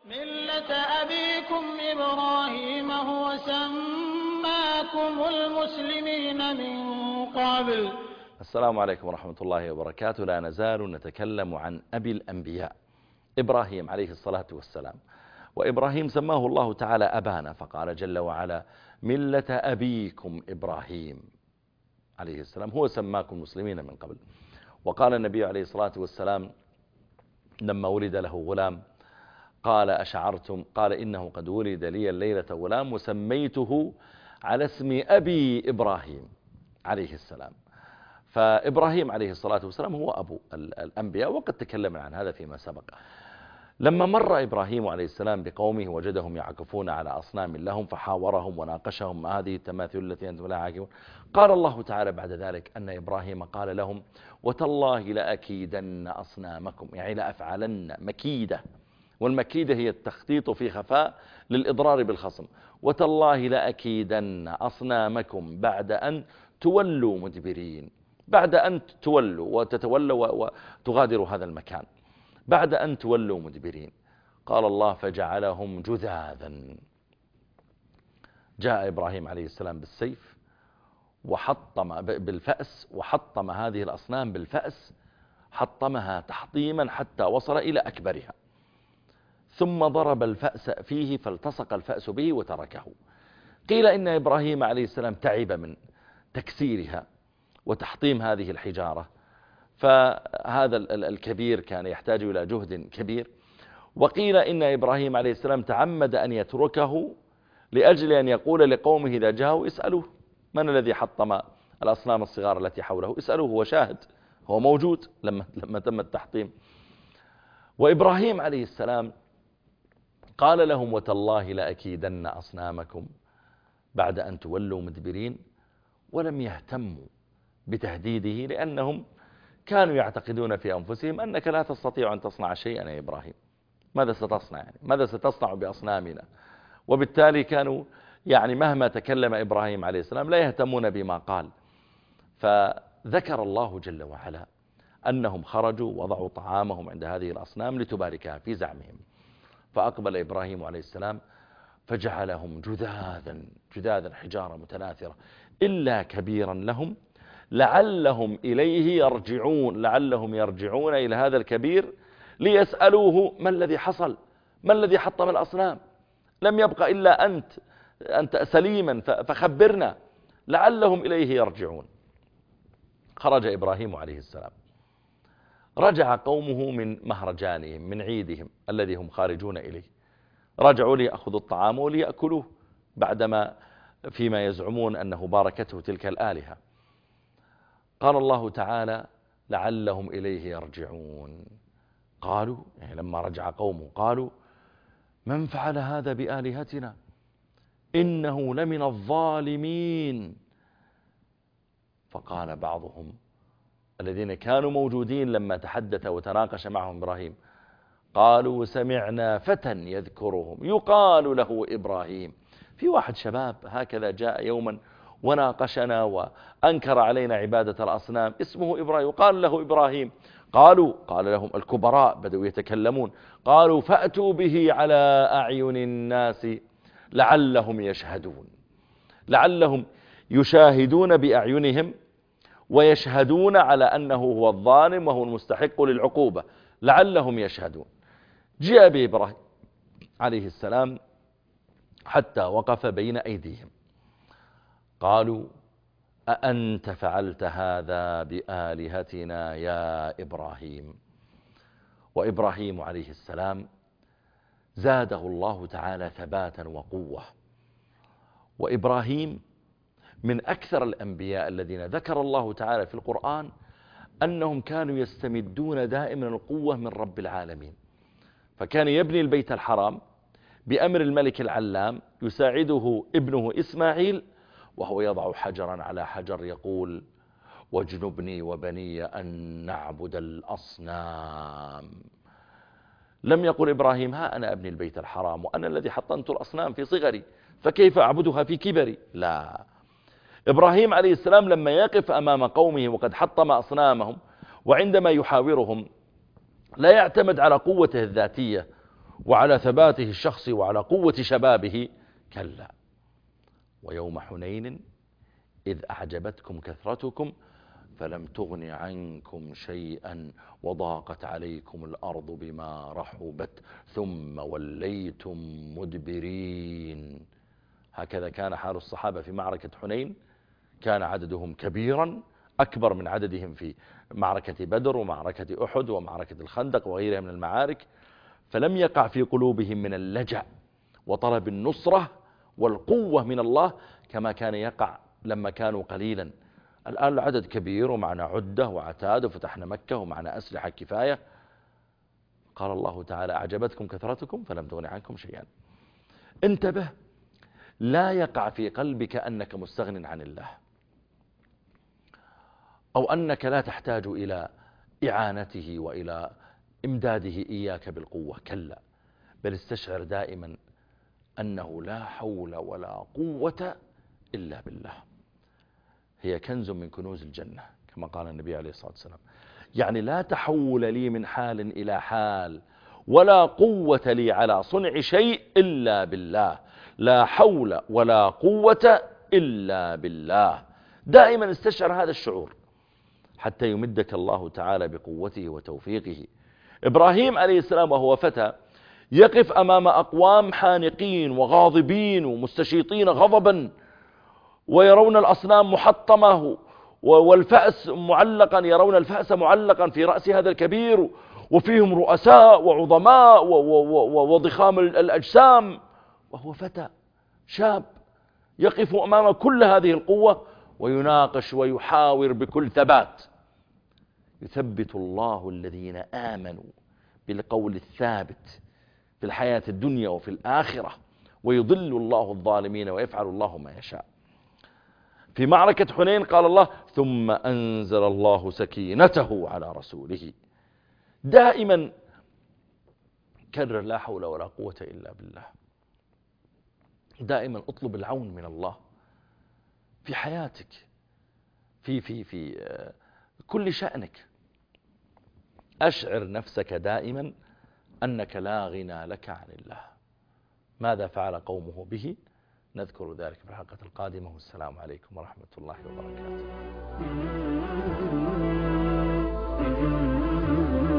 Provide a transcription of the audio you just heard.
ملة أبيكم إبراهيم هو سماكم المسلمين من قبل. السلام عليكم ورحمة الله وبركاته. لا نزال نتكلم عن أبي الأنبياء إبراهيم عليه الصلاة والسلام. وإبراهيم سماه الله تعالى أبانا، فقال جل وعلا: ملة أبيكم إبراهيم عليه السلام هو سماكم مسلمين من قبل. وقال النبي عليه الصلاة والسلام لما ولد له غلام قال: أشعرتم؟ قال: إنه قد ولد لي الليلة غلام وسميته على اسم أبي إبراهيم عليه السلام. فإبراهيم عليه الصلاة والسلام هو أبو الأنبياء، وقد تكلمنا عن هذا فيما سبق. لما مر إبراهيم عليه السلام بقومه وجدهم يعكفون على أصنام لهم، فحاورهم وناقشهم: ما هذه التماثيل التي أنتم لها عاكفون؟ قال الله تعالى بعد ذلك أن إبراهيم قال لهم: وتالله لأكيدن أصنامكم، يعني لأفعلن مكيدة، والمكيدة هي التخطيط في خفاء للإضرار بالخصم. وتالله لأكيدن أصنامكم بعد أن تولوا مدبرين، بعد أن تولوا وتتولوا وتغادروا هذا المكان، بعد أن تولوا مدبرين. قال الله: فجعلهم جذاذا. جاء إبراهيم عليه السلام بالسيف وحطم بالفأس، وحطم هذه الأصنام بالفأس، حطمها تحطيما حتى وصل إلى أكبرها، ثم ضرب الفأس فيه فالتصق الفأس به وتركه. قيل إن إبراهيم عليه السلام تعب من تكسيرها وتحطيم هذه الحجارة، فهذا الكبير كان يحتاج إلى جهد كبير. وقيل إن إبراهيم عليه السلام تعمد أن يتركه لأجل أن يقول لقومه إذا جاءوا: اسألوه من الذي حطم الأصنام الصغار التي حوله، اسألوه، هو شاهد، هو موجود لما تم التحطيم. وإبراهيم عليه السلام قال لهم: وتالله لأكيدن أصنامكم بعد أن تولوا مدبرين، ولم يهتموا بتهديده، لأنهم كانوا يعتقدون في أنفسهم أنك لا تستطيع أن تصنع شيئا يا إبراهيم، ماذا ستصنع يعني؟ ماذا ستصنع بأصنامنا؟ وبالتالي كانوا يعني مهما تكلم إبراهيم عليه السلام لا يهتمون بما قال. فذكر الله جل وعلا أنهم خرجوا وضعوا طعامهم عند هذه الأصنام لتباركها في زعمهم، فأقبل إبراهيم عليه السلام فجعلهم جذاذا حجارة متناثرة إلا كبيرا لهم لعلهم إليه يرجعون، لعلهم يرجعون إلى هذا الكبير ليسألوه: ما الذي حصل؟ ما الذي حطم الأصنام؟ لم يبق إلا أنت سليما فخبرنا، لعلهم إليه يرجعون. خرج إبراهيم عليه السلام، رجع قومه من مهرجانهم، من عيدهم الذي هم خارجون إليه، رجعوا ليأخذوا الطعام وليأكلوه بعدما فيما يزعمون أنه باركته تلك الآلهة. قال الله تعالى: لعلهم إليه يرجعون. قالوا، يعني لما رجع قومه قالوا: من فعل هذا بآلهتنا إنه لمن الظالمين. فقال بعضهم الذين كانوا موجودين لما تحدث وتناقش معهم إبراهيم، قالوا: سمعنا فتى يذكرهم يقال له إبراهيم. في واحد شباب هكذا جاء يوما وناقشنا وأنكر علينا عبادة الأصنام، اسمه إبراهيم، وقال له إبراهيم. قال لهم الكبراء بدأوا يتكلمون، قالوا: فأتوا به على أعين الناس لعلهم يشهدون، لعلهم يشاهدون بأعينهم ويشهدون على أنه هو الظالم وهو المستحق للعقوبة، لعلهم يشهدون. جاء بإبراهيم عليه السلام حتى وقف بين أيديهم، قالوا: أأنت فعلت هذا بآلهتنا يا إبراهيم؟ وإبراهيم عليه السلام زاده الله تعالى ثباتا وقوة. وإبراهيم من أكثر الأنبياء الذين ذكر الله تعالى في القرآن أنهم كانوا يستمدون دائما القوة من رب العالمين، فكان يبني البيت الحرام بأمر الملك العلام، يساعده ابنه إسماعيل، وهو يضع حجرا على حجر يقول: واجنبني وبني أن نعبد الأصنام. لم يقل إبراهيم: ها أنا أبني البيت الحرام وأنا الذي حطمت الأصنام في صغري، فكيف أعبدها في كبري؟ لا، إبراهيم عليه السلام لما يقف أمام قومه وقد حطم أصنامهم، وعندما يحاورهم لا يعتمد على قوته الذاتية وعلى ثباته الشخصي وعلى قوة شبابه، كلا. ويوم حنين إذ أعجبتكم كثرتكم فلم تغن عنكم شيئا وضاقت عليكم الأرض بما رحبت ثم وليتم مدبرين. هكذا كان حال الصحابة في معركة حنين. كان عددهم كبيرا، أكبر من عددهم في معركة بدر ومعركة أحد ومعركة الخندق وغيرها من المعارك، فلم يقع في قلوبهم من اللجأ وطلب النصرة والقوة من الله كما كان يقع لما كانوا قليلا. الآن العدد كبير ومعنا عدة وعتاد وفتحنا مكة ومعنا أسلحة كفاية. قال الله تعالى أعجبتكم كثرتكم فلم تغن عنكم شيئا. انتبه، لا يقع في قلبك أنك مستغن عن الله أو أنك لا تحتاج إلى إعانته وإلى إمداده إياك بالقوة، كلا، بل استشعر دائما أنه لا حول ولا قوة إلا بالله. هي كنز من كنوز الجنة كما قال النبي عليه الصلاة والسلام. يعني لا تحول لي من حال إلى حال ولا قوة لي على صنع شيء إلا بالله، لا حول ولا قوة إلا بالله. دائما استشعر هذا الشعور حتى يمدك الله تعالى بقوته وتوفيقه. إبراهيم عليه السلام وهو فتى يقف أمام أقوام حانقين وغاضبين ومستشيطين غضبا ويرون الأصنام محطمة والفأس معلقا، يرون الفأس معلقا في رأس هذا الكبير وفيهم رؤساء وعظماء وضخام الأجسام، وهو فتى شاب يقف أمام كل هذه القوة ويناقش ويحاور بكل ثبات. يثبت الله الذين آمنوا بالقول الثابت في الحياة الدنيا وفي الآخرة ويضل الله الظالمين ويفعل الله ما يشاء. في معركة حنين قال الله ثم أنزل الله سكينته على رسوله. دائما كرر لا حول ولا قوة إلا بالله. دائما اطلب العون من الله في حياتك، في كل شأنك. أشعر نفسك دائما أنك لا غنى لك عن الله. ماذا فعل قومه به؟ نذكر ذلك في الحلقة القادمة، والسلام عليكم ورحمة الله وبركاته.